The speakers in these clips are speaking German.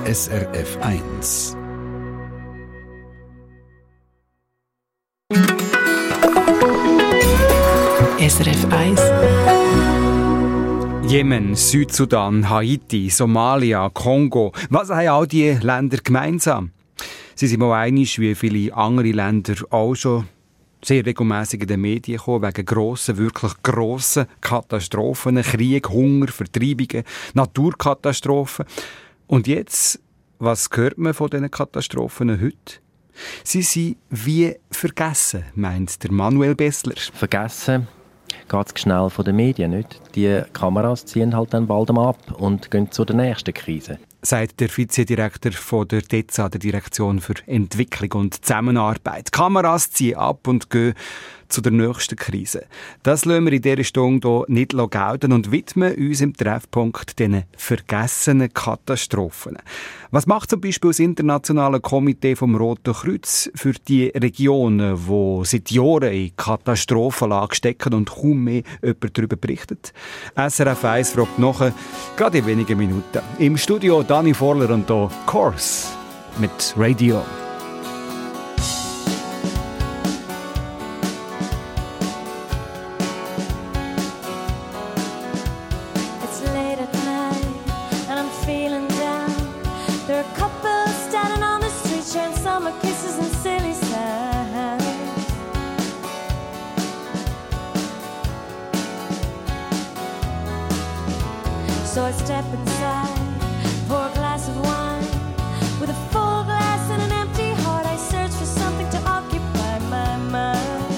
SRF 1. SRF 1. Jemen, Südsudan, Haiti, Somalia, Kongo. Was haben all diese Länder gemeinsam? Sie sind mal einig, wie viele andere Länder auch schon sehr regelmässig in den Medien gekommen, wegen grossen, wirklich grossen Katastrophen, Krieg, Hunger, Vertreibungen, Naturkatastrophen. Und jetzt, was hört man von diesen Katastrophen heute? Sie sind wie vergessen, meint der Manuel Bessler. Vergessen geht es schnell von den Medien, nicht? Die Kameras ziehen halt dann bald ab und gehen zu der nächsten Krise. Sagt der Vizedirektor von der DEZA, der Direktion für Entwicklung und Zusammenarbeit. Die Kameras ziehen ab und gehen zu der nächsten Krise. Das lassen wir in dieser Stunde hier nicht gelten und widmen uns im Treffpunkt diesen vergessenen Katastrophen. Was macht zum Beispiel das internationale Komitee vom Roten Kreuz für die Regionen, die seit Jahren in Katastrophenlage stecken und kaum mehr jemand darüber berichtet? SRF 1 fragt nachher, gerade in wenigen Minuten. Im Studio Dani Vorler und hier Course mit Radio. So I step inside, pour a glass of wine. With a full glass and an empty heart, I search for something to occupy my mind.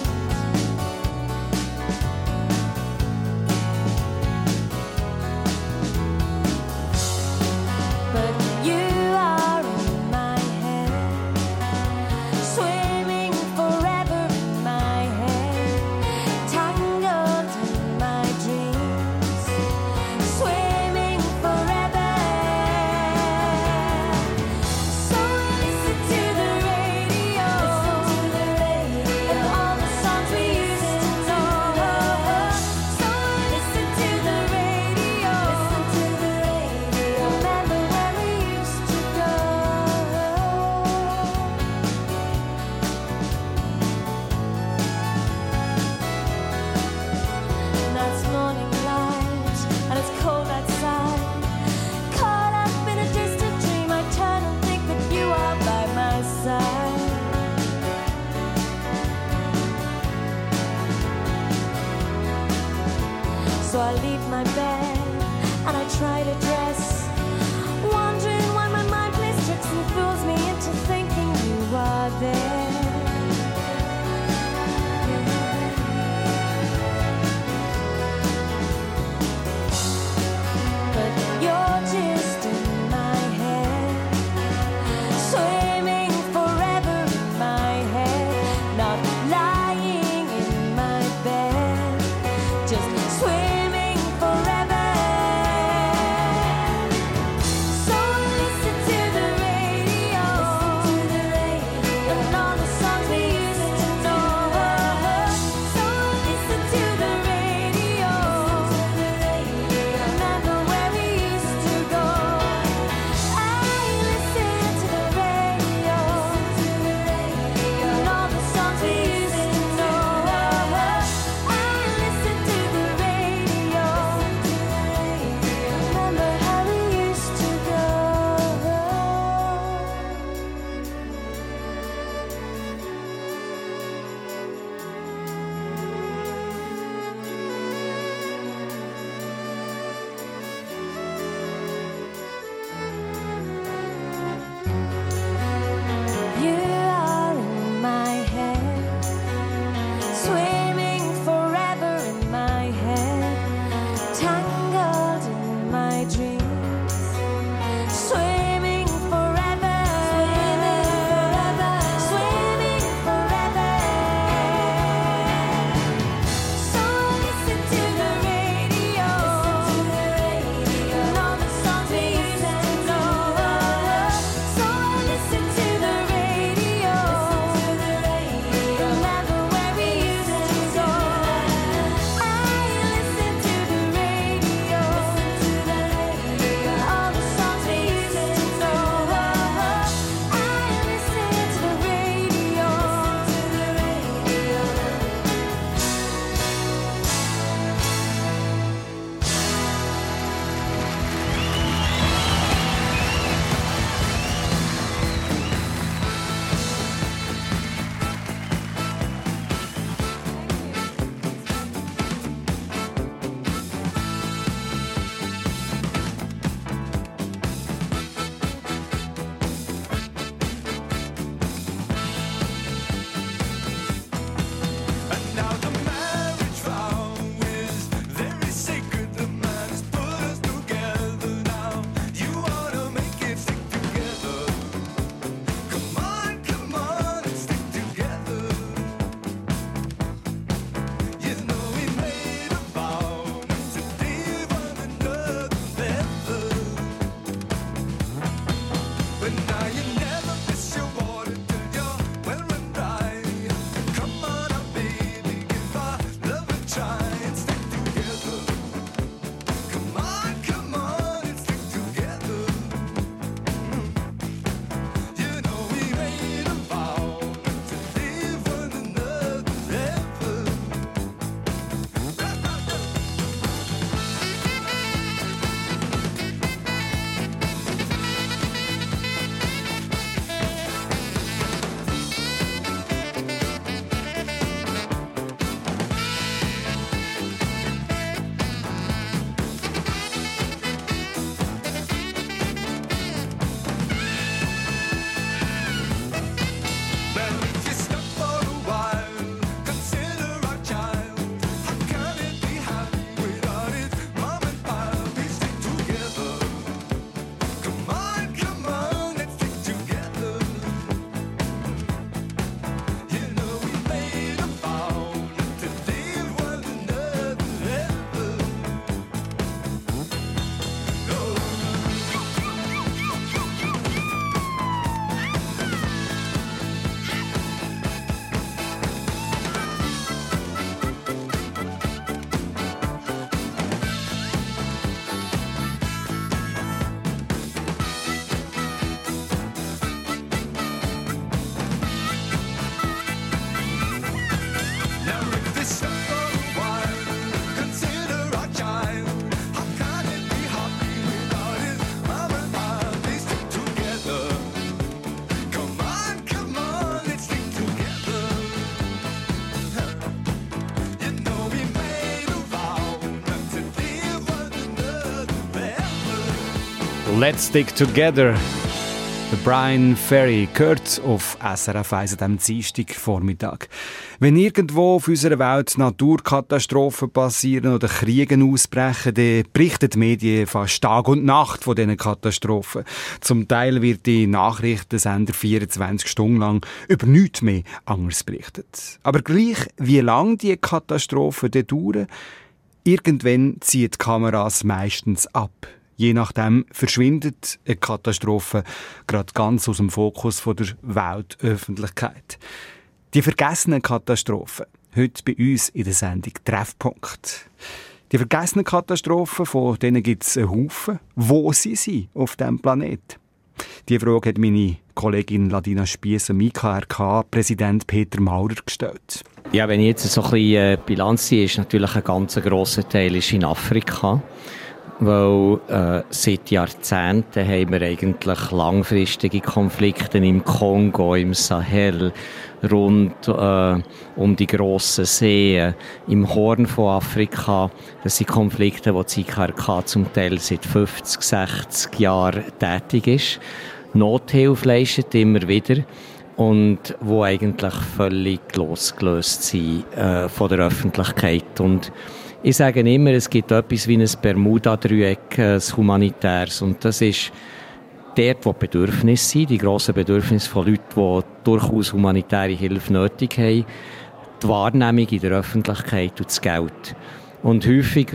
But you are in my head, swimming forever in my head, tangled in my dreams, swimming forever. So listen to the radio, and all the songs we used to know. So listen to the radio, remember where we used to go. Now it's morning light, and it's cold outside. Caught up in a distant dream, I turn and think that you are by my side. So I leave my bed, and I try to dress, wondering why my mind plays tricks and fools me into thinking you are there. But you're just in my head, swimming forever in my head, not lying in my bed, just swimming forever. Let's Stick Together. Der Brian Ferry gehört auf SRF 1 an diesem Dienstagvormittag. Wenn irgendwo auf unserer Welt Naturkatastrophen passieren oder Kriege ausbrechen, dann berichten die Medien fast Tag und Nacht von diesen Katastrophen. Zum Teil wird die Nachrichtensender 24 Stunden lang über nichts mehr anders berichtet. Aber gleich, wie lange die Katastrophen dauern, irgendwann ziehen die Kameras meistens ab. Je nachdem verschwindet eine Katastrophe gerade ganz aus dem Fokus der Weltöffentlichkeit. Die vergessenen Katastrophen, heute bei uns in der Sendung Treffpunkt. Die vergessenen Katastrophen, von denen gibt es einen Haufen. Wo sind sie auf diesem Planeten? Diese Frage hat meine Kollegin Ladina Spiess am IKRK-Präsident Peter Maurer gestellt. Ja, wenn ich jetzt so ein bisschen Bilanz ziehe, ist natürlich ein ganz grosser Teil ist in Afrika. Weil seit Jahrzehnten haben wir eigentlich langfristige Konflikte im Kongo, im Sahel, rund um die grossen Seen, im Horn von Afrika. Das sind Konflikte, wo die IKRK zum Teil seit 50, 60 Jahren tätig ist. Nothilfe leistet immer wieder und wo eigentlich völlig losgelöst sind von der Öffentlichkeit. Und ich sage immer, es gibt etwas wie ein Bermuda-Dreieck, ein humanitäres. Und das ist dort, wo die Bedürfnisse sind, die grossen Bedürfnisse von Leuten, die durchaus humanitäre Hilfe nötig haben, die Wahrnehmung in der Öffentlichkeit und das Geld. Und häufig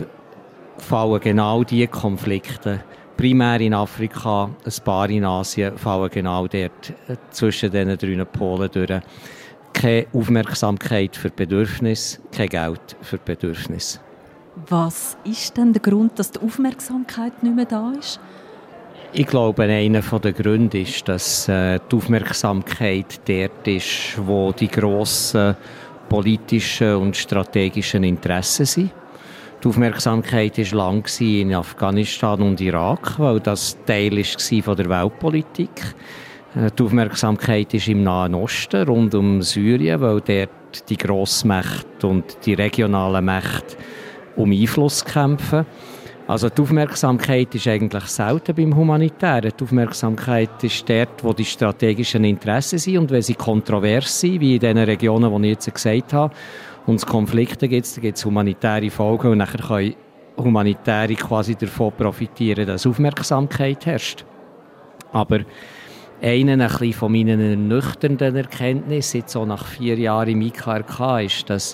fallen genau diese Konflikte, primär in Afrika, ein paar in Asien, fallen genau dort zwischen diesen drei Polen durch. Keine Aufmerksamkeit für Bedürfnisse, kein Geld für Bedürfnisse. Was ist denn der Grund, dass die Aufmerksamkeit nicht mehr da ist? Ich glaube, einer der Gründe ist, dass die Aufmerksamkeit dort ist, wo die grossen politischen und strategischen Interessen sind. Die Aufmerksamkeit war lang in Afghanistan und Irak, weil das Teil war von der Weltpolitik. Die Aufmerksamkeit ist im Nahen Osten, rund um Syrien, weil dort die Grossmächte und die regionalen Mächte um Einfluss kämpfen. Also die Aufmerksamkeit ist eigentlich selten beim Humanitären. Die Aufmerksamkeit ist dort, wo die strategischen Interessen sind und wenn sie kontrovers sind, wie in den Regionen, die ich jetzt gesagt habe, und es Konflikte gibt, dann gibt es humanitäre Folgen und nachher können Humanitäre quasi davon profitieren, dass Aufmerksamkeit herrscht. Aber eine von meinen ernüchternden Erkenntnissen, jetzt so nach 4 Jahren im IKRK, ist, dass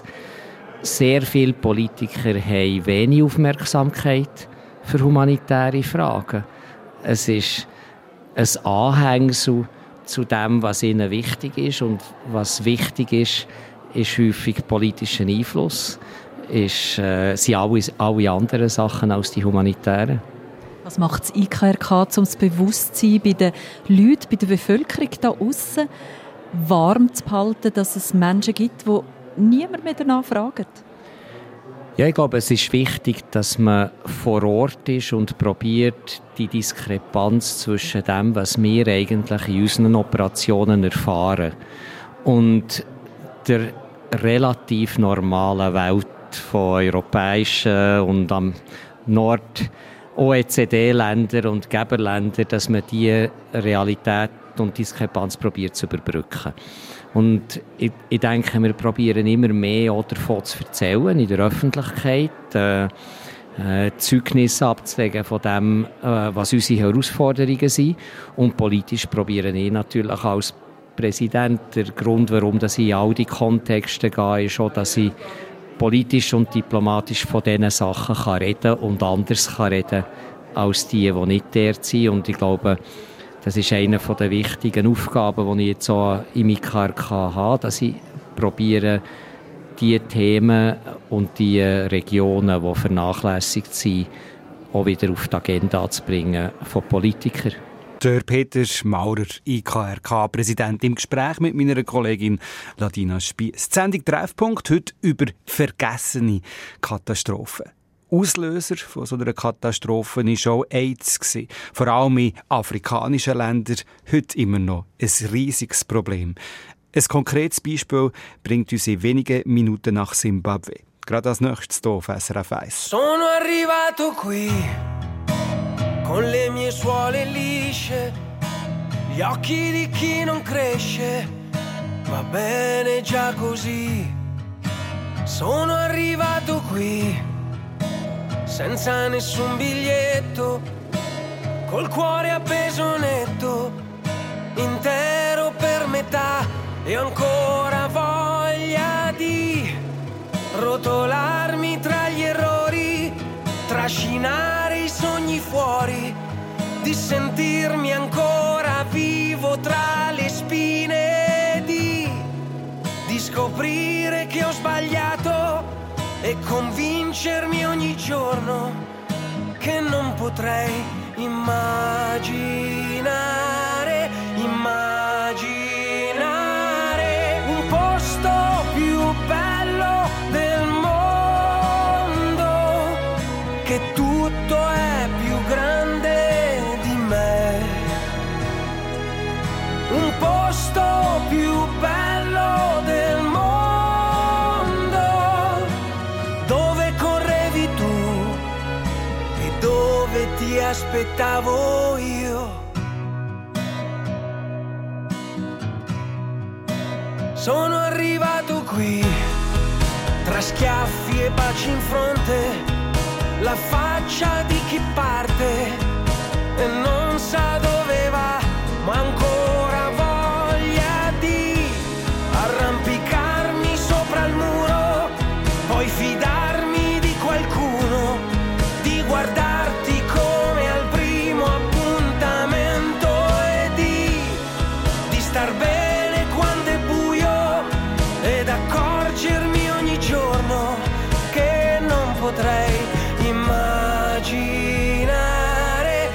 sehr viele Politiker haben wenig Aufmerksamkeit für humanitäre Fragen. Es ist ein Anhängsel zu dem, was ihnen wichtig ist. Und was wichtig ist häufig politischer Einfluss, sind alle anderen Sachen als die humanitären. Was macht das IKRK, um das Bewusstsein bei den Leuten, bei der Bevölkerung da aussen warm zu behalten, dass es Menschen gibt, die niemand mehr danach fragt? Ja, ich glaube, es ist wichtig, dass man vor Ort ist und probiert, die Diskrepanz zwischen dem, was wir eigentlich in unseren Operationen erfahren, und der relativ normalen Welt von europäischen und am Nord OECD-Ländern und Geberländern, dass man diese Realität und Diskrepanz probiert zu überbrücken. Und ich denke, wir probieren immer mehr davon zu erzählen in der Öffentlichkeit, Zeugnisse abzulegen von dem, was unsere Herausforderungen sind. Und politisch probieren ich natürlich als Präsident, der Grund, warum ich in all die Kontexte gehe, ist auch, dass ich politisch und diplomatisch von diesen Sachen reden kann und anders reden als die nicht dort sind. Und ich glaube, das ist eine der wichtigen Aufgaben, die ich jetzt auch im IKRK habe, dass ich probiere, die Themen und die Regionen, die vernachlässigt sind, auch wieder auf die Agenda zu bringen von Politikern. Der Peter Maurer, IKRK-Präsident, im Gespräch mit meiner Kollegin Ladina Spiess. Die Sendung Treffpunkt heute über vergessene Katastrophen. Auslöser von so einer Katastrophe war auch AIDS. Vor allem in afrikanischen Ländern heute immer noch ein riesiges Problem. Ein konkretes Beispiel bringt uns in wenigen Minuten nach Zimbabwe. Gerade als nächstes hier auf SRF 1. Sono arrivato qui con le mie suole lisce, gli occhi di chi non cresce, va bene già così. Sono arrivato qui senza nessun biglietto, col cuore appeso netto, intero per metà, e ho ancora voglia di rotolarmi tra gli errori, trascinare i sogni fuori, di sentirmi ancora vivo tra le spine, di scoprire che ho sbagliato e convincermi ogni giorno che non potrei immaginare un posto più bello del mondo, che tutto è più grande di me, un posto più bello del mondo, dove correvi tu e dove ti aspettavo io. Sono arrivato qui tra schiaffi e baci in fronte, la faccia di chi parte e non sa dove va, ma ancora voglia di arrampicarmi sopra il muro, poi fidarmi di qualcuno, di guardarti come al primo appuntamento e di star bene quando è buio ed accorgermi ogni giorno che non potrei immaginare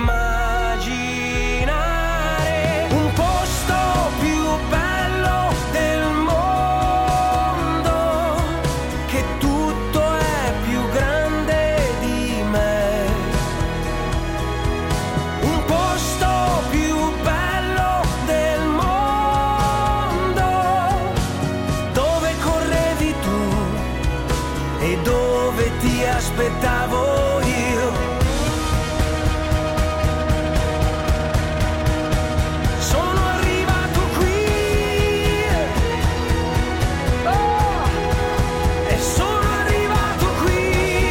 un posto più bello del mondo, che tutto è più grande di me, un posto più bello del mondo, dove correvi tu e dove ti aspettavo io. Sono arrivato qui, oh, e sono arrivato qui,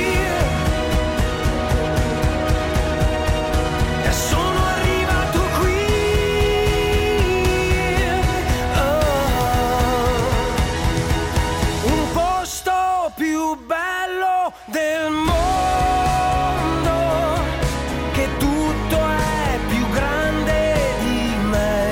e sono arrivato qui, oh, un posto più bello del mondo, che tutto è più grande di me,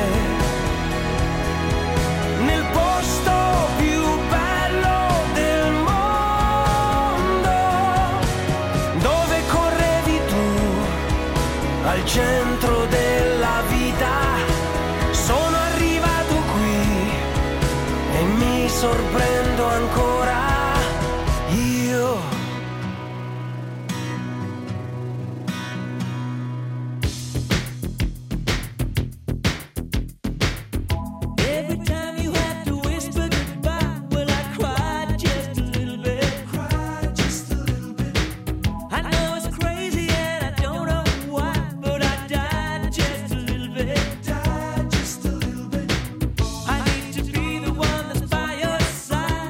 nel posto più bello del mondo, dove correvi tu al centro della vita. Sono arrivato qui e mi sorprendo ancora io. Every time you had to whisper goodbye, well, I cried just a little bit. I know it's crazy and I don't know why, but I died just a little bit. I need to be the one that's by your side.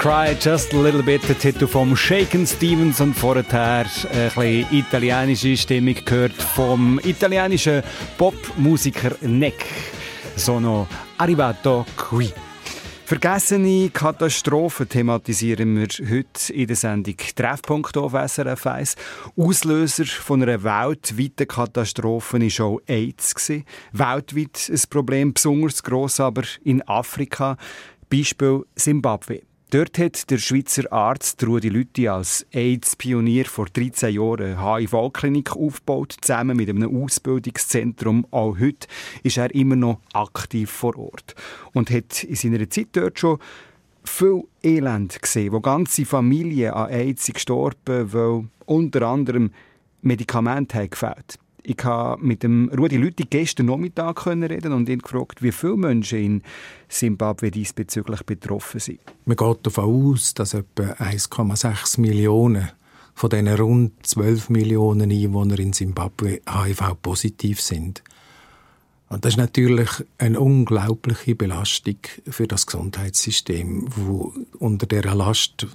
Cry Just a Little Bit, der Titel vom Shakin' Stevens, und vorher ein bisschen italienische Stimmung gehört vom italienischen Popmusiker Neck. Sono arrivato qui. Vergessene Katastrophen thematisieren wir heute in der Sendung Treffpunkt auf SRF 1. Auslöser von einer weltweiten Katastrophe war auch AIDS. Weltweit ein Problem, besonders gross aber in Afrika. Beispiel Zimbabwe. Dort hat der Schweizer Arzt Rudi Lüthi als AIDS-Pionier vor 13 Jahren eine HIV-Klinik aufgebaut, zusammen mit einem Ausbildungszentrum. Auch heute ist er immer noch aktiv vor Ort und hat in seiner Zeit dort schon viel Elend gesehen, wo ganze Familien an AIDS sind gestorben, weil unter anderem Medikamente haben gefehlt. Ich konnte mit dem Rudi Lüthi gestern Nachmittag reden und ihn gefragt, wie viele Menschen in Zimbabwe diesbezüglich betroffen sind. Man geht davon aus, dass etwa 1,6 Millionen von diesen rund 12 Millionen Einwohnern in Zimbabwe HIV-positiv sind. Und das ist natürlich eine unglaubliche Belastung für das Gesundheitssystem, das unter dieser Last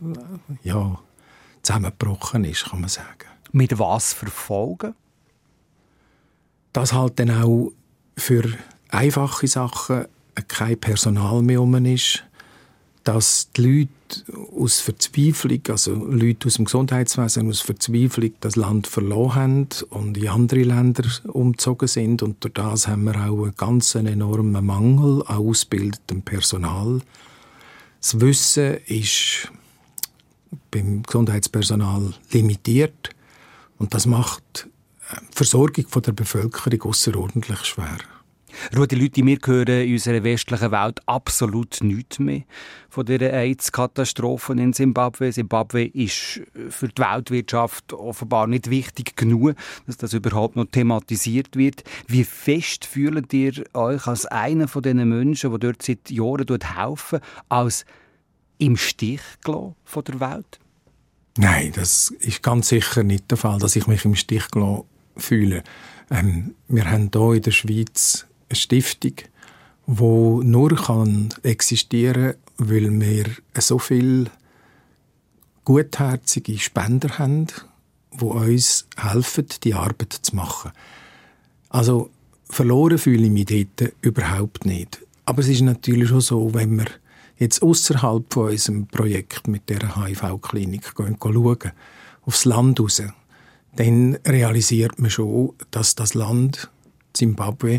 zusammengebrochen ist, kann man sagen. Mit was für Folgen? Dass halt dann auch für einfache Sachen kein Personal mehr rum ist, dass die Leute aus Verzweiflung, also Leute aus dem Gesundheitswesen aus Verzweiflung das Land verloren haben und in andere Länder umgezogen sind. Und durch das haben wir auch einen ganz enormen Mangel an ausgebildetem Personal. Das Wissen ist beim Gesundheitspersonal limitiert und das macht die Versorgung der Bevölkerung ausserordentlich schwer. Rudi Lüthi, wir hören in unserer westlichen Welt absolut nichts mehr von dieser AIDS-Katastrophe in Zimbabwe. Zimbabwe ist für die Weltwirtschaft offenbar nicht wichtig genug, dass das überhaupt noch thematisiert wird. Wie fest fühlt ihr euch als einer von diesen Menschen, die dort seit Jahren helfen, als im Stich gelassen von der Welt? Nein, das ist ganz sicher nicht der Fall, dass ich mich im Stich gelassen fühle. Wir haben hier in der Schweiz eine Stiftung, die nur existieren kann, weil wir so viele gutherzige Spender haben, die uns helfen, die Arbeit zu machen. Also verloren fühle ich mich dort überhaupt nicht. Aber es ist natürlich schon so, wenn wir jetzt ausserhalb von unserem Projekt mit dieser HIV-Klinik schauen, aufs Land raus, dann realisiert man schon, dass das Land Zimbabwe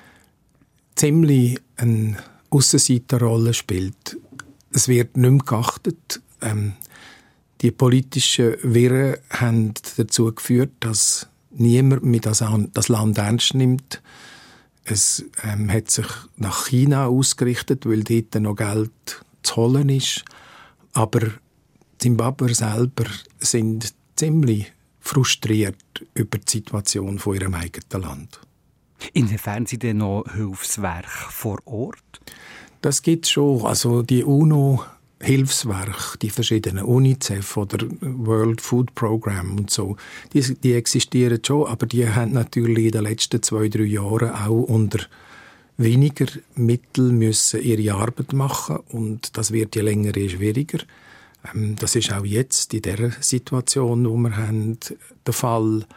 ziemlich eine Aussenseiterrolle spielt. Es wird nicht mehr geachtet. Die politischen Wirren haben dazu geführt, dass niemand mehr das Land ernst nimmt. Es hat sich nach China ausgerichtet, weil dort noch Geld zu holen ist. Aber Zimbabwe selber sind ziemlich frustriert über die Situation von ihrem eigenen Land. Inwiefern sind denn noch Hilfswerke vor Ort? Das gibt es schon. Also die UNO-Hilfswerke, die verschiedenen UNICEF oder World Food Program und so, die existieren schon, aber die haben natürlich in den letzten 2-3 Jahren auch unter weniger Mittel müssen ihre Arbeit machen und das wird je länger je schwieriger. Das ist auch jetzt in der Situation, wo wir haben, der Fall.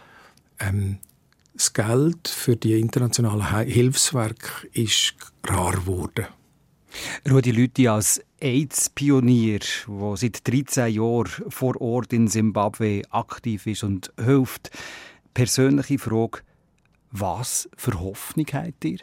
Das Geld für die internationalen Hilfswerke ist rar geworden. Rudi Lüthi als AIDS-Pionier, der seit 13 Jahren vor Ort in Zimbabwe aktiv ist und hilft. Persönliche Frage, was für Hoffnung habt ihr?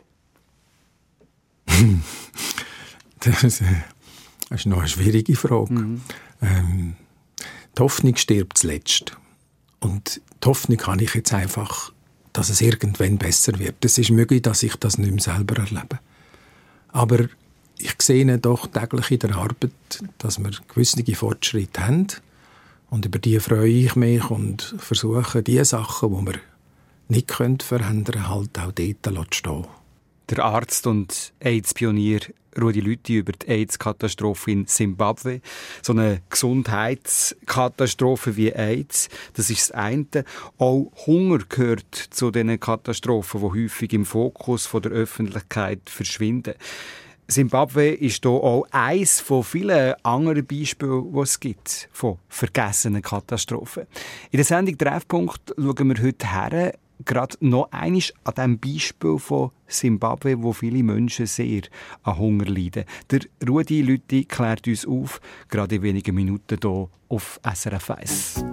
Das ist noch eine schwierige Frage. Die Hoffnung stirbt zuletzt. Und die Hoffnung habe ich jetzt einfach, dass es irgendwann besser wird. Es ist möglich, dass ich das nicht mehr selber erlebe. Aber ich sehe doch täglich in der Arbeit, dass wir gewisse Fortschritte haben. Und über die freue ich mich und versuche, die Sachen, die wir nicht verändern können, halt auch dort zu stehen. Der Arzt und AIDS-Pionier Rudi Lüthi über die AIDS-Katastrophe in Zimbabwe. So eine Gesundheitskatastrophe wie AIDS, das ist das eine. Auch Hunger gehört zu diesen Katastrophen, die häufig im Fokus von der Öffentlichkeit verschwinden. Zimbabwe ist hier auch eines von vielen anderen Beispielen, die es gibt, von vergessenen Katastrophen. In der Sendung «Treffpunkt» schauen wir heute her, gerade noch einmal an diesem Beispiel von Zimbabwe, wo viele Menschen sehr an Hunger leiden. Der Rudi Lüthi klärt uns auf, gerade in wenigen Minuten hier auf SRF 1.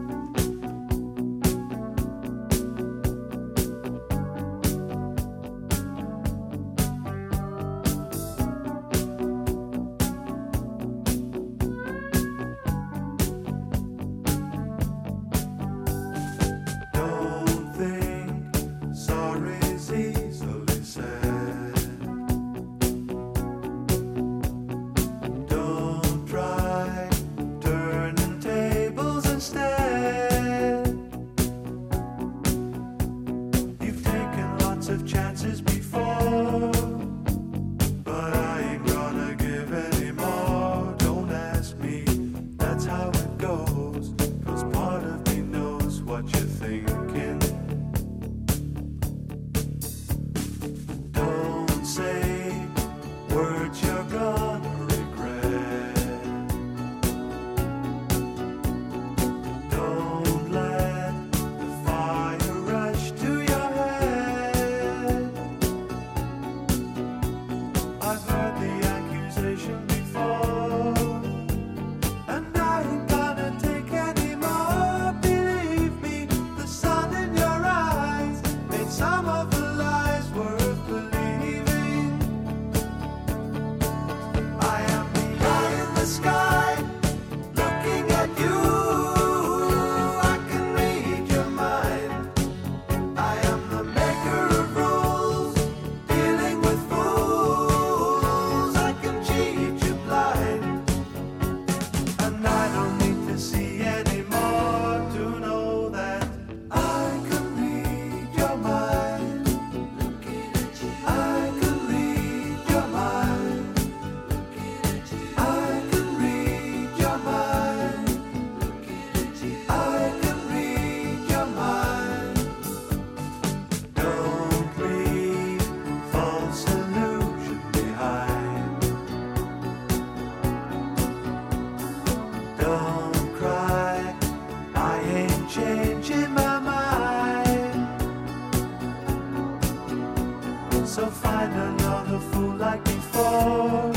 So find another fool like before,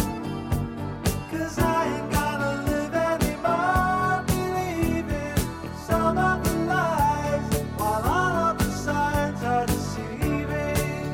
'cause I ain't gonna live anymore believing some of the lies, while all of the signs are deceiving.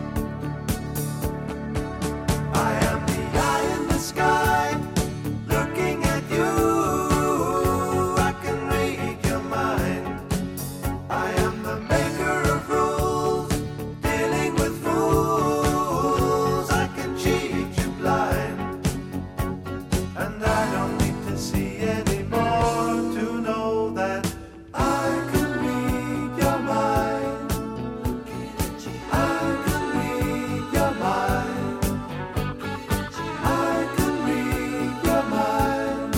I am the eye in the sky, looking at you. I can read your mind. I am the maker of rules, dealing with fools. I can cheat you blind, and I don't need to see anymore to know that I can read your mind. I can read your mind. I can read your mind.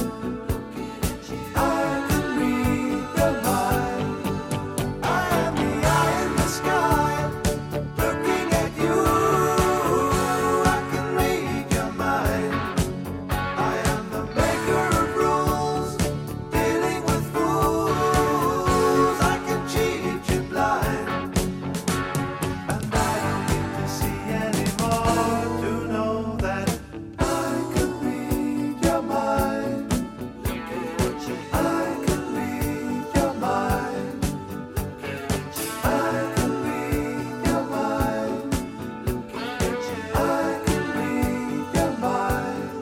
I can read your mind. I am the eye in the sky, looking at you. I can read your mind. I am the maker of rules, dealing with fools. I can cheat you blind, and I don't need to see anymore to know that I can read your mind. I can read your mind. I can read your mind. I can read your mind.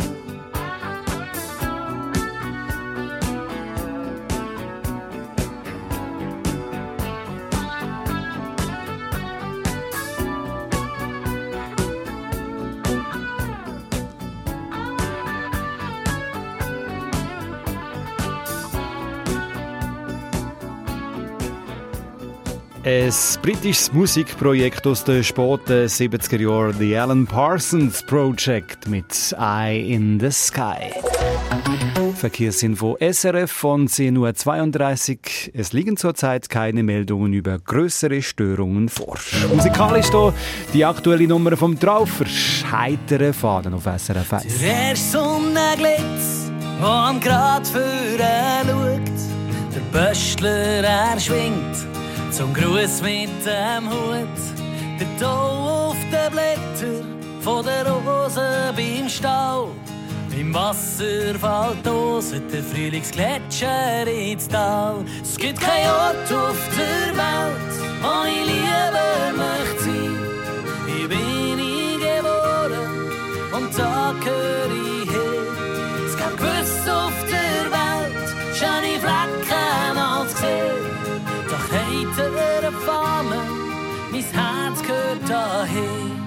Ein britisches Musikprojekt aus den späten 70er Jahren, The Alan Parsons Project mit Eye in the Sky. Verkehrsinfo SRF von 10.32 Uhr. Es liegen zurzeit keine Meldungen über größere Störungen vor. Musikalisch hier die aktuelle Nummer vom Traufer. Heitere Faden auf SRF 1. Der erste Sonnenglitz, der am Grad vorne schaut. Der Böstler, er schwingt zum Gruß mit dem Hut. Der Tau auf den Blättern von der Rose beim Stau. Im Wasser fällt aus der Frühlingsgletscher ins Tal. Es gibt keinen Ort auf der Welt, wo ich lieber möchte sein. Hier bin ich geboren und da gehöre ich hin. Es gibt gewiss auf der Welt schöne Flecken als gesehen. Doch heitere Fahne, mein Herz gehört dahin.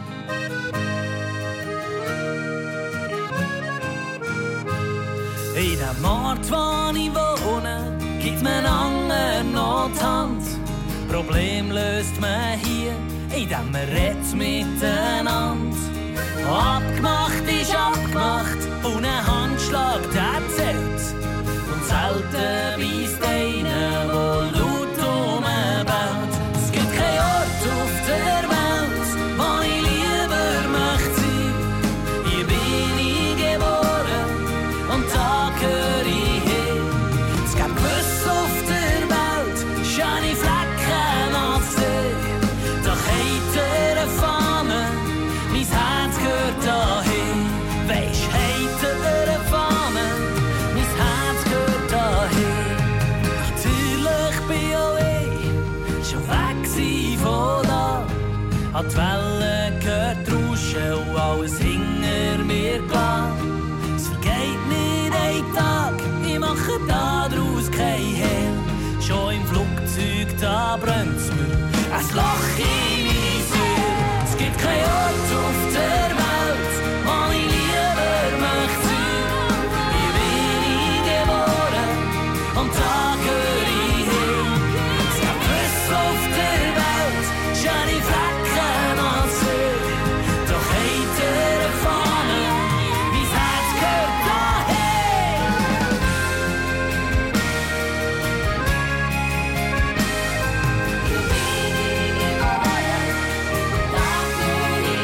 In dem Ort, wo ich wohne, gibt mir anderen noch die Hand. Problem löst man hier, indem man redet miteinander. Abgemacht ist abgemacht und ein Handschlag, der zählt. Und selten weisst einer, der laut rumbaut. Es gibt keinen Ort auf der Welt, wo ich lieber möchte sein. Hier bin ich geboren und da gehöre ich hin. Es gibt gewiss auf der Welt schöne Flecken als See. Doch heitere Fahne, mein Herz gehört dahin. Weisst, heitere Fahne, mein Herz gehört dahin. Natürlich bin auch ich schon weg gsi von da. Hat die Wellen gehört rauschen und alles hinter mir gelassen. Es vergeht nicht ein Tag, ich mache daraus kein Hehl. Schon im Flugzeug, da brennt's mir ein Loch in mein Seele. Es gibt keinen Ort auf der Welt, wo ich lieber möchte sein. Hier bin ich geboren und da gehöre ich hin. Es gibt gewiss auf der Welt schöne Flecken als See. Doch heitere Fahne, mein Herz gehört dahin. Hier bin ich geboren, da gehöre ich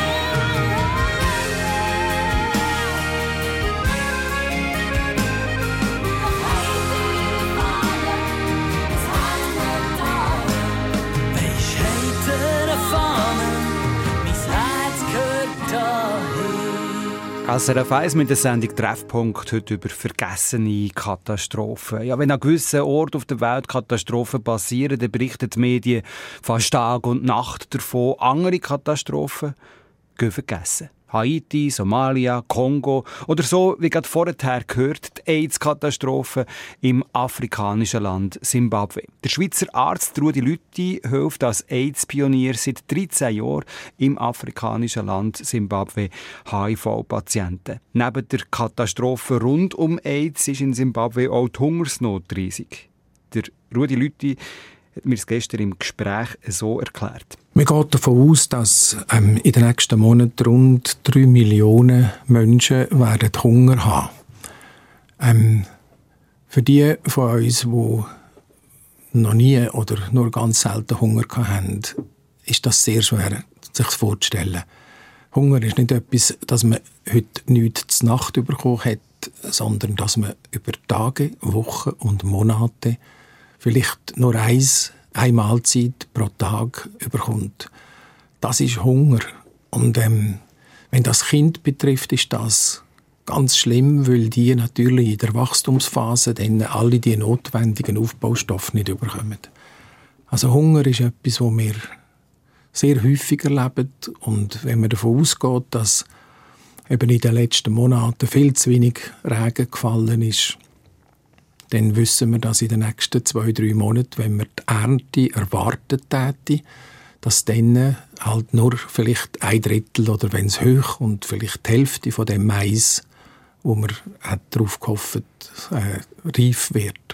Weisst, heitere Fahne, mein Herz gehört dahin. SRF 1 mit der Sendung Treffpunkt heute über vergessene Katastrophen. Ja, wenn an gewissen Orten auf der Welt Katastrophen passieren, dann berichten die Medien fast Tag und Nacht davon. Andere Katastrophen gehen vergessen. Haiti, Somalia, Kongo oder so, wie gerade vorher gehört, die AIDS-Katastrophe im afrikanischen Land Simbabwe. Der Schweizer Arzt Rudi Lüthi hilft als AIDS-Pionier seit 13 Jahren im afrikanischen Land Simbabwe HIV-Patienten. Neben der Katastrophe rund um AIDS ist in Simbabwe auch die Hungersnot riesig. Der Rudi Lüthi hat mir es gestern im Gespräch so erklärt. Man geht davon aus, dass in den nächsten Monaten rund 3 Millionen Menschen werden Hunger haben. Für die von uns, die noch nie oder nur ganz selten Hunger hatten, ist das sehr schwer, sich vorzustellen. Hunger ist nicht etwas, das man heute nicht zur Nacht bekommen hat, sondern dass man über Tage, Wochen und Monate vielleicht nur eine Mahlzeit pro Tag überkommt. Das ist Hunger. Und wenn das Kind betrifft, ist das ganz schlimm, weil die natürlich in der Wachstumsphase dann alle die notwendigen Aufbaustoffe nicht bekommen. Also Hunger ist etwas, was wir sehr häufig erleben. Und wenn man davon ausgeht, dass eben in den letzten Monaten viel zu wenig Regen gefallen ist, dann wissen wir, dass in den nächsten 2-3 Monaten, wenn wir die Ernte erwartet hätten, dass dann halt nur vielleicht 1/3 oder wenn es hoch und vielleicht die Hälfte von dem Mais, wo man darauf gehofft, reif wird.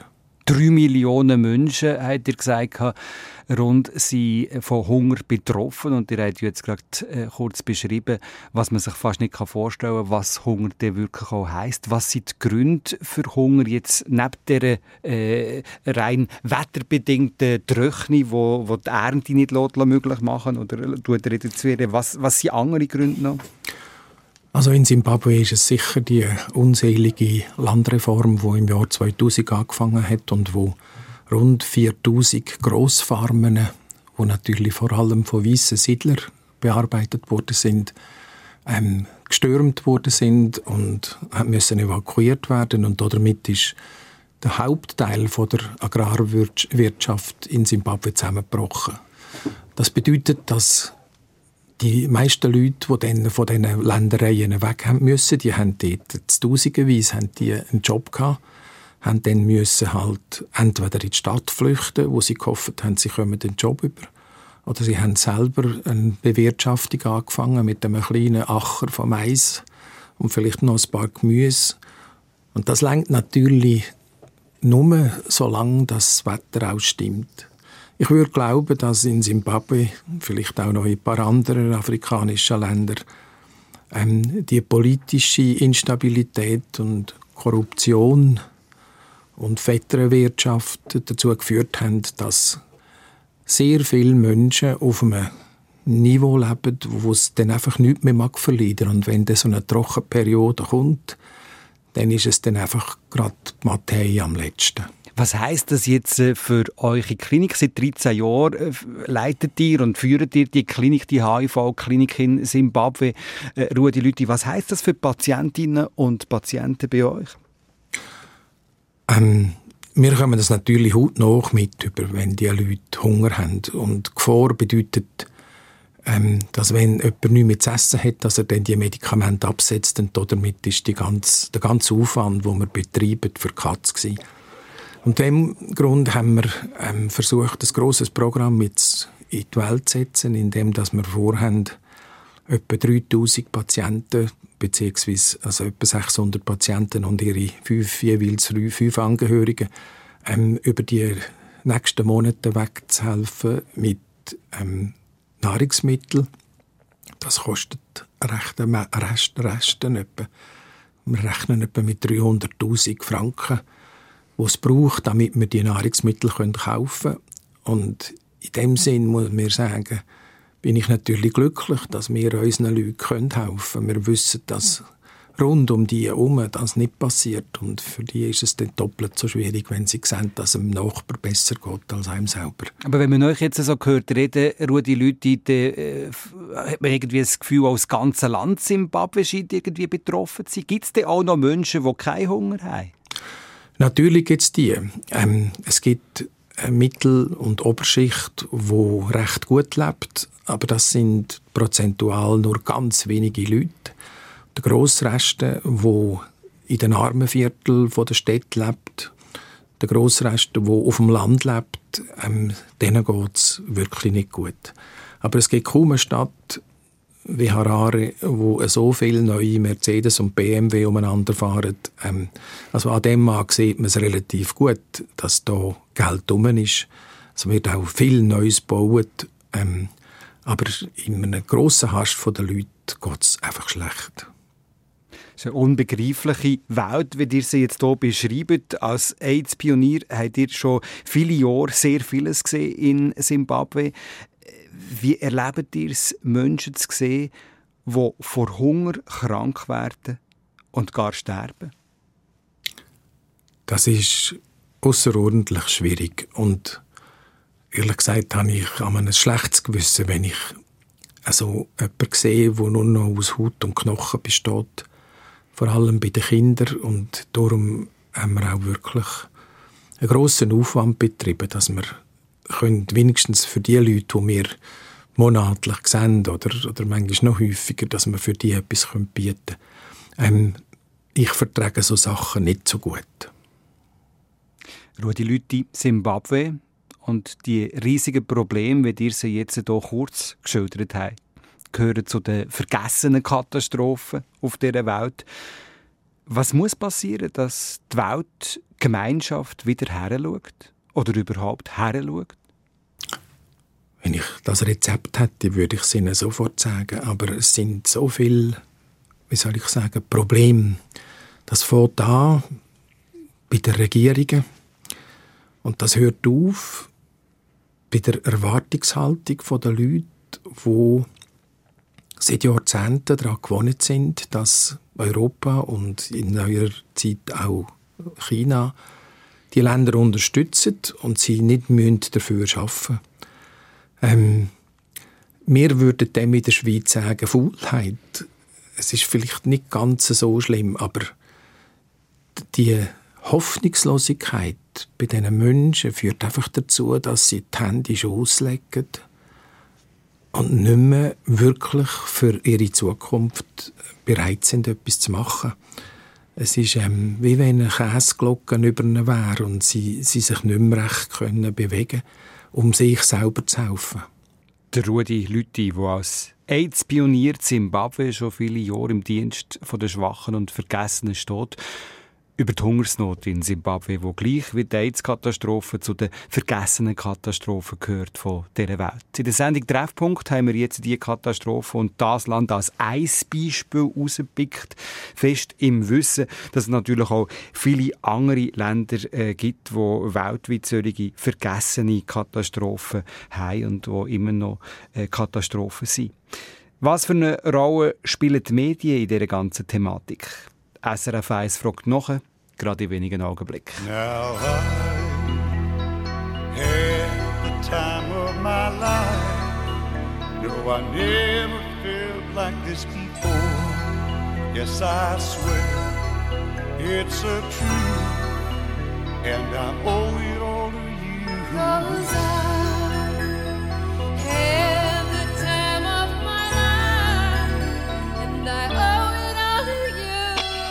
3 Millionen Menschen, habt ihr gesagt, rund sind von Hunger betroffen. Und ihr habt jetzt gerade kurz beschrieben, was man sich fast nicht vorstellen kann, was Hunger denn wirklich auch heisst. Was sind die Gründe für Hunger jetzt neben der rein wetterbedingten Trockenheit, wo die Ernte nicht möglich machen oder reduzieren? Was sind andere Gründe noch? Also in Zimbabwe ist es sicher die unselige Landreform, die im Jahr 2000 angefangen hat und wo rund 4000 Grossfarmen, die natürlich vor allem von weißen Siedlern bearbeitet worden sind, gestürmt worden sind und müssen evakuiert werden. Und damit ist der Hauptteil von der Agrarwirtschaft in Zimbabwe zusammengebrochen. Das bedeutet, dass die meisten Leute, die dann von diesen Ländereien weg haben müssen, die haben dort tausendenweise einen Job gehabt, haben dann müssen halt entweder in die Stadt flüchten, wo sie gehofft haben, sie kommen den Job über, oder sie haben selber eine Bewirtschaftung angefangen mit einem kleinen Acker von Mais und vielleicht noch ein paar Gemüse. Und das reicht natürlich nur, solange das Wetter auch stimmt. Ich würde glauben, dass in Zimbabwe, vielleicht auch noch in ein paar anderen afrikanischen Ländern, die politische Instabilität und Korruption und Vetternwirtschaft dazu geführt haben, dass sehr viele Menschen auf einem Niveau leben, wo es dann einfach nichts mehr verleiden mag. Und wenn dann so eine Trockenperiode kommt, dann ist es dann einfach gerade die Materie am letzten. Was heisst das jetzt für eure Klinik? Seit 13 Jahren leitet ihr und führt ihr die Klinik, die HIV-Klinik in Zimbabwe. Rudi Lüthi, was heisst das für Patientinnen und Patienten bei euch? Wir kommen das natürlich hautnah mit über, wenn die Leute Hunger haben. Und die Gefahr bedeutet, dass wenn jemand nichts mehr zu essen hat, dass er dann die Medikamente absetzt. Und damit ist der ganze Aufwand, den wir betreiben, für die Katz gewesen. Und aus diesem Grund haben wir versucht, ein grosses Programm in die Welt zu setzen, indem wir vorhaben, etwa 3000 Patienten, beziehungsweise also etwa 600 Patienten und ihre jeweils 5 Angehörigen, über die nächsten Monate wegzuhelfen mit Nahrungsmitteln. Das kostet Resten etwa. Wir rechnen etwa mit 300'000 Franken, die es braucht, damit wir die Nahrungsmittel kaufen können. Und in dem Sinn muss man sagen, bin ich natürlich glücklich, dass wir unseren Leuten helfen können. Wir wissen, dass rund um die herum das nicht passiert. Und für die ist es dann doppelt so schwierig, wenn sie sehen, dass es dem Nachbar besser geht als einem selber. Aber wenn man euch jetzt so gehört reden, Rudi Lüthi, hat man irgendwie das Gefühl, auch das ganze Land Zimbabwe scheint irgendwie betroffen zu sein. Gibt es denn auch noch Menschen, die keinen Hunger haben? Natürlich gibt es die. Es gibt eine Mittel- und Oberschicht, die recht gut lebt, aber das sind prozentual nur ganz wenige Leute. Der Grossrest, der in den armen Vierteln der Städte lebt, der Grossrest, der auf dem Land lebt, denen geht es wirklich nicht gut. Aber es gibt kaum eine Stadt wie Harare, wo so viele neue Mercedes und BMW umeinander fahren. Also an dem Mal sieht man es relativ gut, dass da Geld rum ist. Es wird auch viel Neues gebaut. Aber in einem grossen Hasch der Leute geht es einfach schlecht. Das ist eine unbegreifliche Welt, wie ihr sie jetzt hier beschreibt. Als AIDS-Pionier habt ihr schon viele Jahre sehr vieles gesehen in Zimbabwe. Wie erlebt ihr es, Menschen zu sehen, die vor Hunger krank werden und gar sterben? Das ist ausserordentlich schwierig. Und ehrlich gesagt habe ich ein schlechtes Gewissen, wenn ich jemanden sehe, der nur noch aus Haut und Knochen besteht. Vor allem bei den Kindern. Und darum haben wir auch wirklich einen grossen Aufwand betrieben, dass wir wenigstens für die Leute, die wir monatlich sehen oder manchmal noch häufiger, dass wir für die etwas bieten können. Ich vertrage so Sachen nicht so gut. Rudi Lüthi, Zimbabwe und die riesigen Probleme, wie ihr sie jetzt hier kurz geschildert habt, gehören zu den vergessenen Katastrophen auf dieser Welt. Was muss passieren, dass die Welt Gemeinschaft wieder heranschaut? Oder überhaupt heranschaut? Wenn ich das Rezept hätte, würde ich es Ihnen sofort sagen. Aber es sind so viele, wie soll ich sagen, Probleme. Das fängt an bei den Regierungen und das hört auf bei der Erwartungshaltung der Leute, die seit Jahrzehnten daran gewohnt sind, dass Europa und in neuer Zeit auch China die Länder unterstützen und sie nicht dafür arbeiten müssen. Wir würden dem in der Schweiz sagen, Faulheit. Es ist vielleicht nicht ganz so schlimm, aber die Hoffnungslosigkeit bei diesen Menschen führt einfach dazu, dass sie die Hände auslegen und nicht mehr wirklich für ihre Zukunft bereit sind, etwas zu machen. Es ist wie wenn eine Käseglocke über ihnen wäre und sie sich nicht mehr recht können bewegen, um sich selber zu helfen. Der Rudi Lüthi, der als AIDS-Pionier Zimbabwe schon viele Jahre im Dienst der Schwachen und Vergessenen steht, über die Hungersnot in Zimbabwe, wo gleich wie die AIDS-Katastrophe zu den vergessenen Katastrophen gehört von dieser Welt. In der Sendung «Treffpunkt» haben wir jetzt diese Katastrophe und das Land als ein Beispiel herausgepickt, fest im Wissen, dass es natürlich auch viele andere Länder gibt, die weltweit solche vergessene Katastrophen haben und die immer noch Katastrophen sind. Was für eine Rolle spielen die Medien in dieser ganzen Thematik? SRF 1 fragt nach, gerade in wenigen Augenblicken. Now I had the time of my life. No, I never felt like this before. Yes, I swear it's a truth, and I owe it all to you. 'Cause I had the time of my life, and I owe it all to you.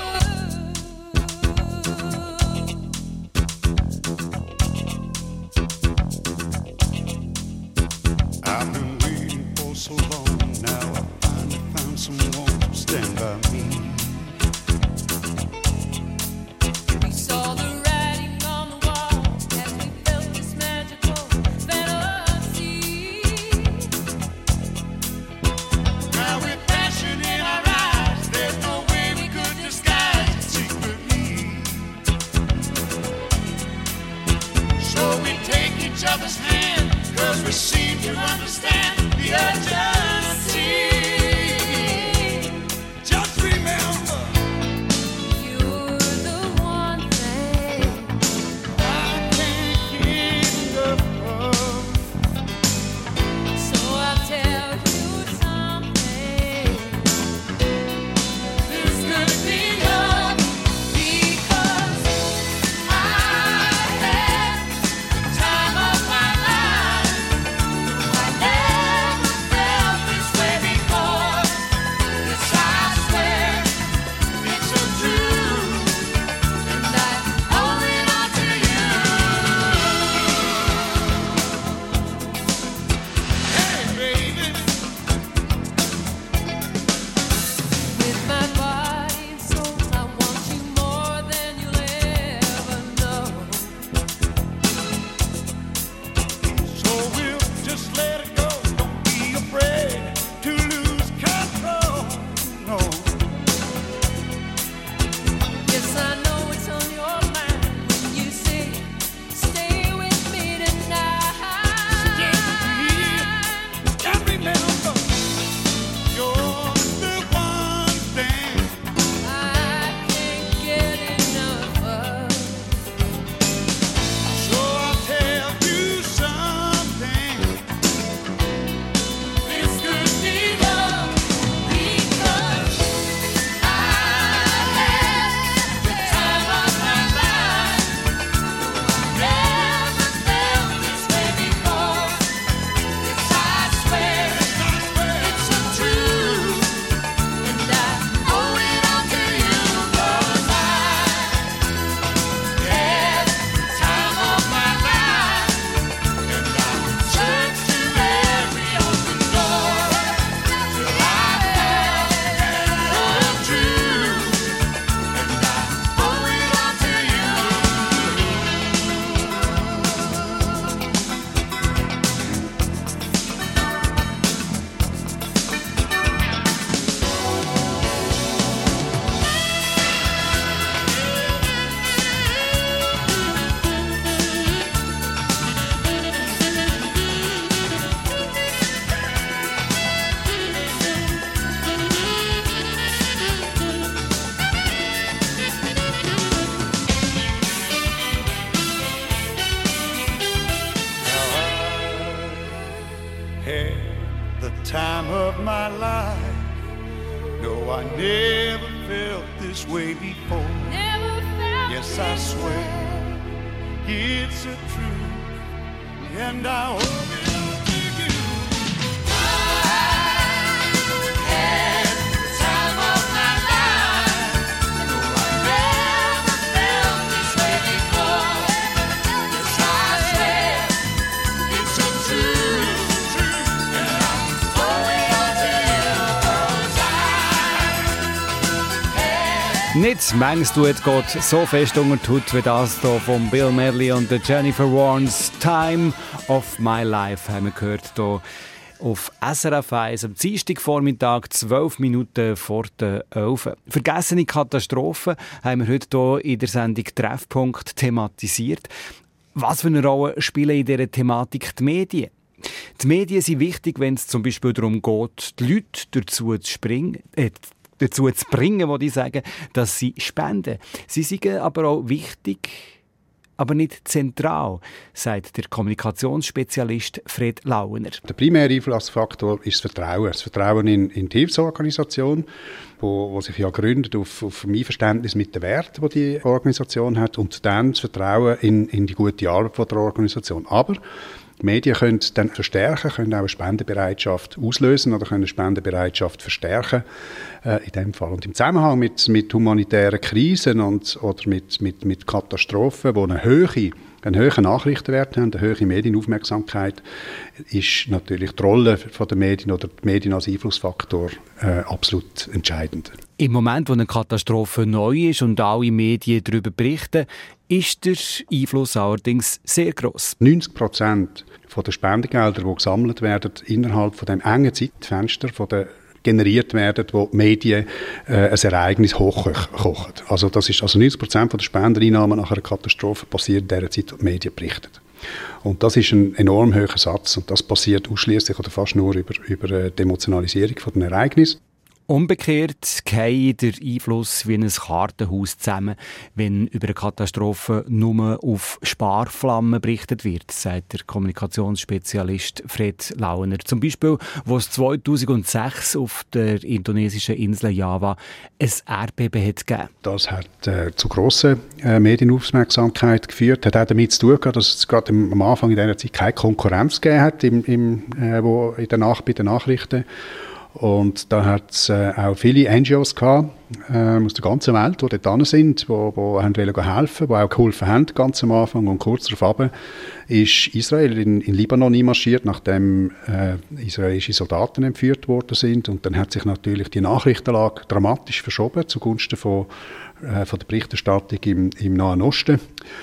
I've been waiting for so long. Now I finally found someone to stand by me. We saw the writing on the wall as we felt this magical fantasy. Now with passion in our eyes, there's no way we could disguise it secretly. So we take each other's hand, 'cause we seem to understand the urgency. Just remember, You're the one thing I can't get enough of. So I'll tell you something. This could be love because I had the time of my life. I never felt I never felt this way before. Yes, I swear it's a truth, and I hope it'll take you. I had the time of my life. No, I never felt this way before. Yes, I swear it's a truth, and I'm going on to you, 'cause Nicht manches tut Gott so fest unter die Haut wie das hier von Bill Medley und der Jennifer Warnes. «Time of my life» haben wir gehört hier auf SRF 1 am Dienstagvormittag, 12 Minuten vor der 11. Vergessene Katastrophen haben wir heute hier in der Sendung «Treffpunkt» thematisiert. Was für eine Rolle spielen in dieser Thematik die Medien? Die Medien sind wichtig, wenn es zum Beispiel darum geht, die Leute dazu zu bringen, wo die sagen, dass sie spenden. Sie sind aber auch wichtig, aber nicht zentral, sagt der Kommunikationsspezialist Fred Launer. Der primäre Einflussfaktor ist das Vertrauen. Das Vertrauen in die Hilfsorganisation, wo sich ja gründet auf dem Einverständnis mit den Werten, die die Organisation hat, und dann das Vertrauen in die gute Arbeit der Organisation. Aber die Medien können dann verstärken, können auch eine Spendenbereitschaft auslösen oder können eine Spendenbereitschaft verstärken, in dem Fall. Und im Zusammenhang mit humanitären Krisen oder mit Katastrophen, die einen hohen Nachrichtenwert haben, eine hohe Medienaufmerksamkeit, ist natürlich die Rolle der Medien oder die Medien als Einflussfaktor absolut entscheidend. Im Moment, wo eine Katastrophe neu ist und alle Medien darüber berichten, ist der Einfluss allerdings sehr gross. 90% der Spendengelder, die gesammelt werden, innerhalb von dem engen Zeitfenster, generiert werden, wo die Medien ein Ereignis hochkochen. Also das ist 90% der Spendeneinnahmen nach einer Katastrophe passiert in der Zeit, wo die Medien berichten. Und das ist ein enorm hoher Satz, und das passiert ausschließlich oder fast nur über die Emotionalisierung von den Ereignissen. Umgekehrt geht der Einfluss wie ein Kartenhaus zusammen, wenn über eine Katastrophe nur auf Sparflammen berichtet wird, sagt der Kommunikationsspezialist Fred Launer. Zum Beispiel, wo es 2006 auf der indonesischen Insel Java ein Erdbeben hat gegeben. Das hat zu grosser Medienaufmerksamkeit geführt. Hat auch damit zu tun gehabt, dass es gerade am Anfang in dieser Zeit keine Konkurrenz gegeben hat bei den Nachrichten. Und da hat es auch viele NGOs gehabt, aus der ganzen Welt, die dort dran sind, die haben helfen, die auch geholfen haben, ganz am Anfang. Und kurz darauf ist Israel in Libanon einmarschiert, nachdem israelische Soldaten entführt worden sind. Und dann hat sich natürlich die Nachrichtenlage dramatisch verschoben zugunsten von der Berichterstattung im Nahen Osten.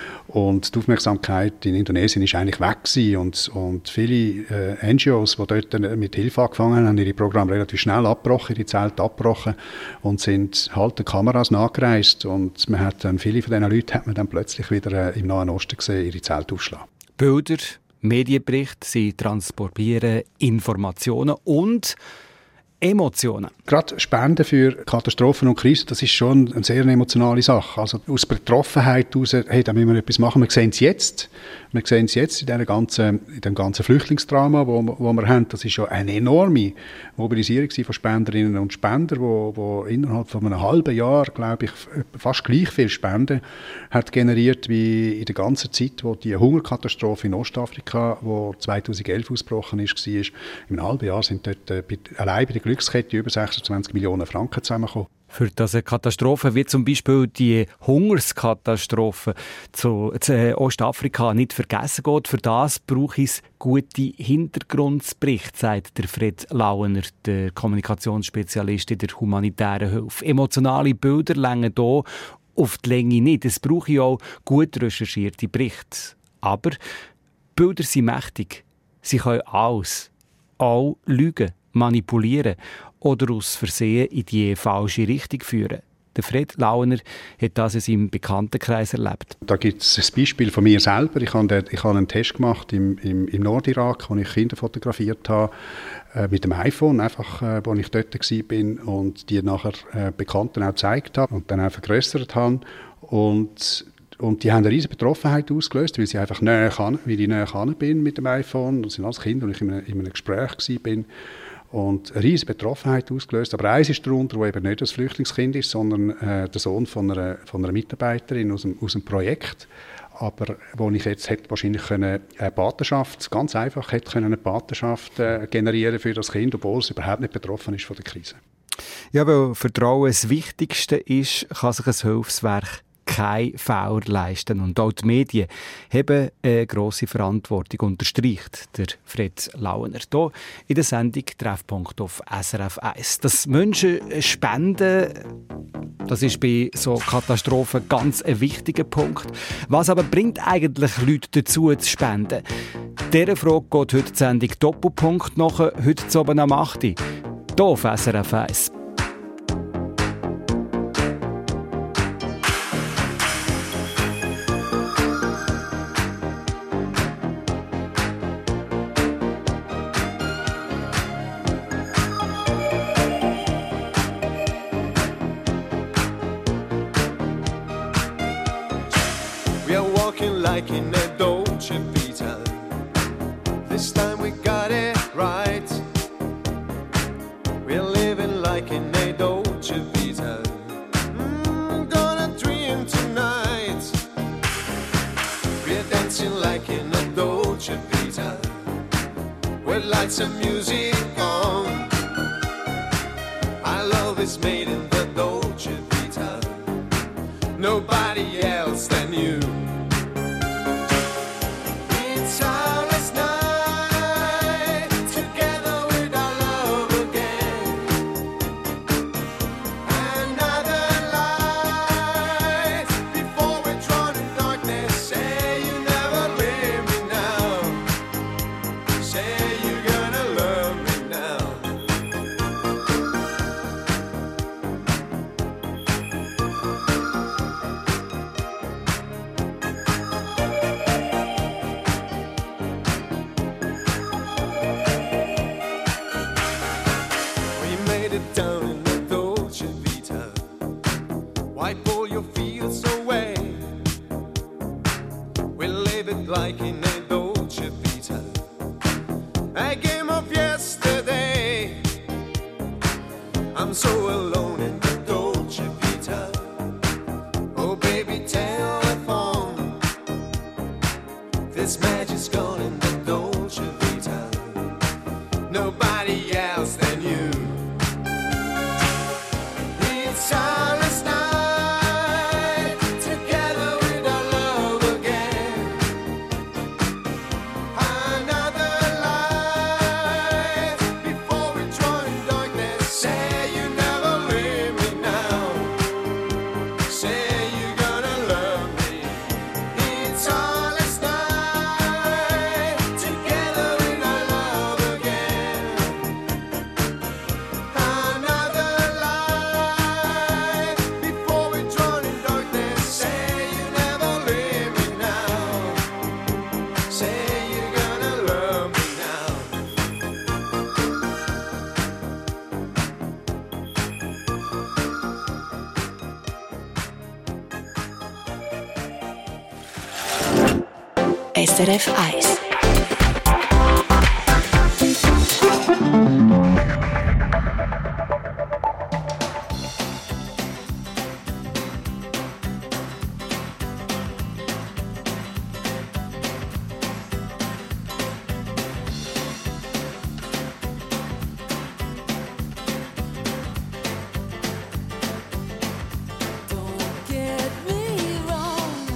Und die Aufmerksamkeit in Indonesien ist eigentlich weg gewesen. Und viele NGOs, die dort mit Hilfe angefangen haben ihre Programme relativ schnell abgebrochen, ihre Zelte abgebrochen und sind halt den Kameras nachgereist. Und man hat dann, viele von diesen Leuten hat man dann plötzlich wieder im Nahen Osten gesehen, ihre Zelte aufschlagen. Bilder, Medienberichte, sie transportieren Informationen und Emotionen. Gerade Spenden für Katastrophen und Krisen, das ist schon eine sehr emotionale Sache. Also aus Betroffenheit heraus, hey, da müssen wir etwas machen. Wir sehen es jetzt. Wir sehen es jetzt in dem ganzen Flüchtlingsdrama, wo wir haben. Das ist ja eine enorme Mobilisierung von Spenderinnen und Spendern, wo innerhalb von einem halben Jahr, glaube ich, fast gleich viel Spenden hat generiert wie in der ganzen Zeit, wo die Hungerkatastrophe in Ostafrika, wo 2011 ausgebrochen ist, war. In einem halben Jahr sind dort allein bei der Glückskette über 26 Millionen Franken zusammengekommen. Für diese Katastrophen wie zum Beispiel die Hungerskatastrophe zu Ostafrika nicht vergessen geht, für das brauche es gute Hintergrundberichte, sagt der Fred Launer, der Kommunikationsspezialist in der humanitären Hilfe. Emotionale Bilder reichen hier auf die Länge nicht. Es brauche auch gut recherchierte Berichte. Aber Bilder sind mächtig. Sie können alles, auch lügen, manipulieren oder aus Versehen in die falsche Richtung führen. Der Fred Launer hat das in seinem Bekanntenkreis erlebt. Da gibt es ein Beispiel von mir selber. Ich habe einen Test gemacht im Nordirak, wo ich Kinder fotografiert habe, mit dem iPhone, einfach, wo ich dort war und die nachher Bekannten auch gezeigt habe und dann auch vergrößert habe. Und die haben eine riesige Betroffenheit ausgelöst, weil ich näher bin mit dem iPhone. Das sind alles Kinder, und ich in einem Gespräch war. und eine riesige Betroffenheit ausgelöst. Aber eins ist darunter, wo eben nicht das Flüchtlingskind ist, sondern der Sohn von einer Mitarbeiterin aus dem Projekt. Aber wo ich jetzt hätte wahrscheinlich eine Patenschaft, ganz einfach hätte eine Patenschaft generieren für das Kind, obwohl es überhaupt nicht betroffen ist von der Krise. Ja, weil Vertrauen das Wichtigste ist, kann sich ein Hilfswerk kein Fehler leisten. Und auch die Medien haben eine grosse Verantwortung, unterstreicht der Fred Launer. Hier in der Sendung «Treffpunkt» auf SRF 1. Dass Menschen spenden, das ist bei so Katastrophen ganz ein wichtiger Punkt. Was aber bringt eigentlich Leute dazu, zu spenden? Dieser Frage geht heute die Sendung «Doppelpunkt» nach, heute zu oben am 8. Hier auf SRF 1. We are walking like in a Dolce Vita. This time we got it right. We're living like in a Dolce Vita. Gonna dream tonight. We're dancing like in a Dolce Vita. With lights and music on. Our love is made in the Dolce Vita. Nobody else than you. It's our last night together with our love again. Another light before we're drawn in darkness. Say you never leave me now. Say you're gonna love me now. We made it down in the Dolce Vita. Wipe all your fears away. We live it like in a Dolce Vita. A game of yesterday. I'm so alone in the Dolce Vita. Oh baby, telephone. This magic's gone in the Dolce Vita. Nobody else than you. It's our last night together with our love again. Another light before we draw in darkness. Say you never leave me now. Say you're gonna love me. It's our last night together with our love again. Another light before we draw in darkness. Say you never leave me now. Say you're gonna love me now. SRF 1. Don't get me wrong.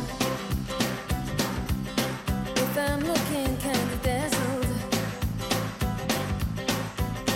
If I'm looking kind of dazzled,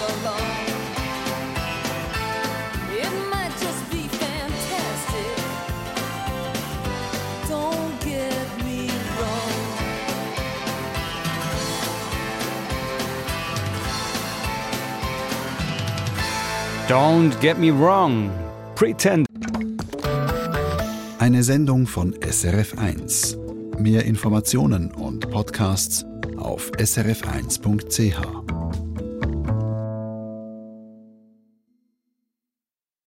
so long. It might just be fantastic. Don't get me wrong. Don't get me wrong. Pretend. Eine Sendung von SRF1. Mehr Informationen und Podcasts auf srf1.ch.